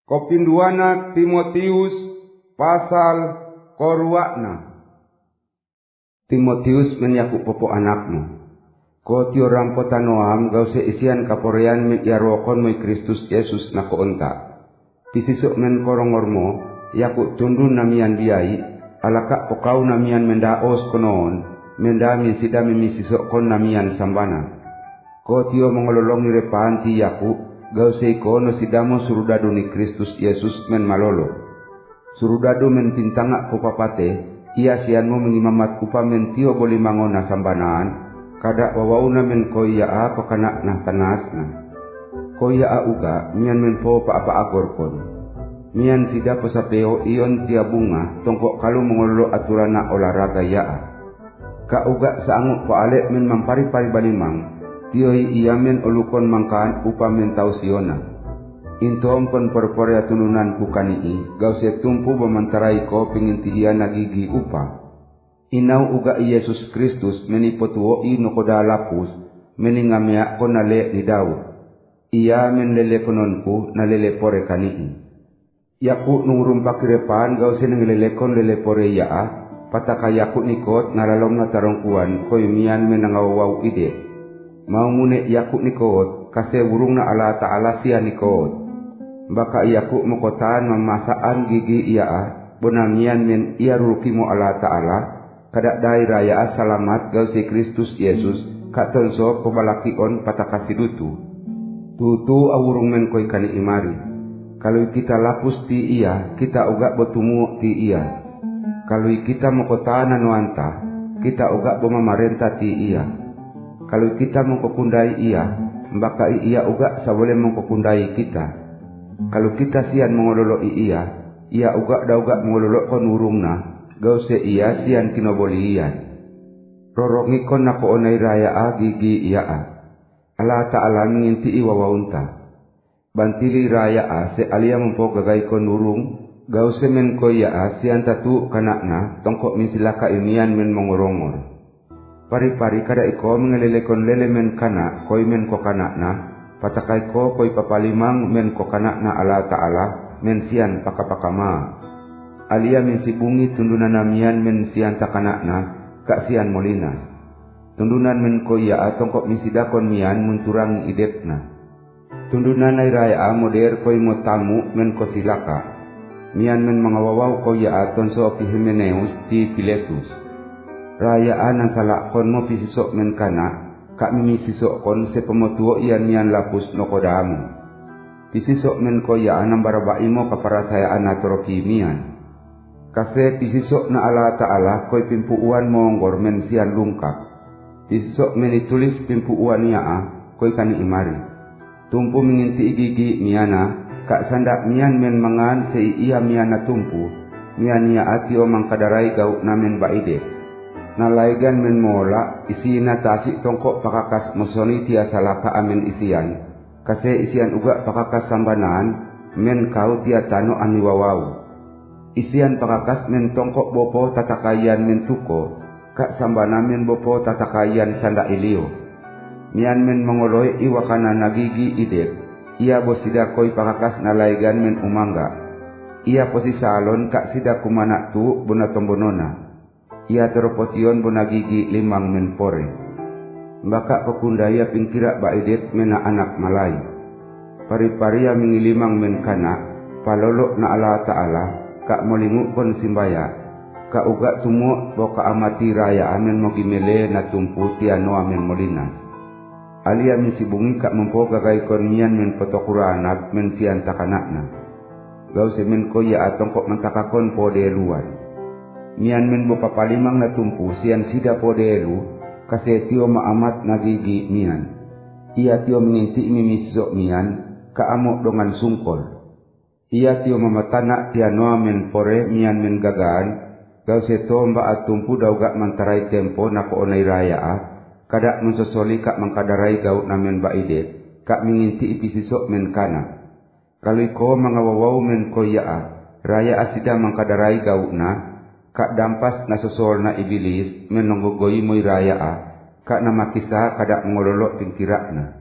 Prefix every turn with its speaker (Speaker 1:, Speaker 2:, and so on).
Speaker 1: Kopinduana Timotius pasal koruakna. Timotius menyaku popo anakmu. Ko tio rampo tanoam gau se isian kaporean mit yarokon moi Kristus Yesus na koonta. Tisisok men korongormo yaku tundun namian biai alaka pokau namian mendaos konoon mendami sidami misisok kon namian sambana. Ko tio mengololongi repanti yaku gau seiko no sidamo surudadu ni Kristus Yesus men malolo. Surudadu men pintanga kupapate, ia sianmo mengimamat kupa men tio boli mangona sambanaan, kada wawauna men koya a pakana nah tanasna. Koya a uga mian men po pa apa agorkon. Mian sida posapeo ion tia bunga tongkok kalu mengololo aturana olahraga ya a. Ka uga saangu po alek men mampari-pari balimang, tioi iamen olukon mangkaan upamen tau siona. Intom pon perporea tununan kukanii, gau se tumpu memantarai ko pengintihian nagigi upa. Inau uga Yesus Kristus menipotuo inokoda lapus, meningamea ko nale ni Daud. Ia menlele kononku nalele pore kanii. Yaku nungrum pakirepan gau se nengelelekon lele pore yaa, patakayaku nikot nalalom na tarongkuan ko yumian menangawau ide. Mau mune yaku nikot kase burung na ala ta'ala siya nikot. Baka yaku mukotaan mamasaan gigi iya bonangian men iya rukimu ala ta'ala kadak dai raya salamat gau si Kristus Yesus katonso pabalakion patakasidutu. Tutu awurung men koy kani imari. Kalau kita lapus ti iya kita uga botumu ti iya. Kalau kita mukotaan anuanta kita uga bomamarenta ti iya. Kalau kita mengkokundai ia, baka ia uga sa boleh mengkokundai kita. Kalau kita sian mengololoi ia uga dauga mengololok kon urungna, gau se ia sian kinoboli ian. Rorongi kon nako onai raya a gigi ia a. Allah ta'ala menginti iwawaunta. Bantili raya a se alia mempo gagai kon urung, gau se men ko ia a sian tatu kanakna, tongkok minsilaka imian men mengorongor. Pari-pari kada iko mengelelekon lele men kana koi men ko kanakna patakai ko koi papalimang men ko kanakna ala ta'ala men sian pakapakama. Alia men sibungi tundunan namian men sian takanakna kak sian molina. Tundunan men ko ya atong kok misidakon mian munturang idepna. Tundunan ay raya moder koi motamu men ko silaka. Mian men mangawawaw ko ya aton so Epihimeneus ti Piletus. Rayaan ang salakon mo pisisok men kana, kak mimisisok kon se pemotuo iyan mian lapus no kodamu. Pisisok men ko yaan ang barabai mo kaparasayaan na toroki mian. Kasi pisisok na ala ta'ala ko'y pimpuuan mo onggor men siyan lungkap. Pisisok men itulis pimpuuan niya ko'y kani imari. Tumpu minginti igigi miyana, kak sandak mian men mangan se iya mian na tumpu, mian niya atio mangkadaray gaw namin baide. Nalaigan men mola isina tasik tongkok pakakas mosoni tia salaka amen isian. Kase isian uga pakakas sambanaan men kau tia tano aniwawau. Isian pakakas men tongkok bopo tatakayan men tuko. Kak sambana men bopo tatakayan sanda ilio. Mian men mengoloi iwakana nagigi idep. Ia bosida koi pakakas nalaigan men umangga. Ia posi salon kak sida kumanak tu bonatombonona. Ia teropotion bonagigi limang menpore. Baka pekundaya pingkira baidet mena anak malai. Pari-paria mingilimang menkana, palolok na ala ta'ala, kak molingu kon simbaya. Kak uga tumu boka amati raya amen mogimele na tumpu tiano amen molinas. Alia misibungi kak mempo gagay kon mian men potokuranap men sian takanakna. Gau semen ko ya atong kok mentakakon pode luar. Mian men bopa palimang na tumpu sian sida podelu kasi tio maamat nagigi mian. Ia tio menginti mimisok mian kaamok dongan sungkol. Ia tio mamatana tiano men pore mian men gagaan gau seto mba at tumpu dauga mantaray tempo na koonay raya kada mensosoli kak mangkadaray gaw namen baide kak menginti ipisisok men kana. Kalau ko mangawawaw men ko raya asida mangkadaray gaw na kak dampas na sosol na ibilis menonggogoy mo'y raya kak na makisa kada ngololok pingkirak na.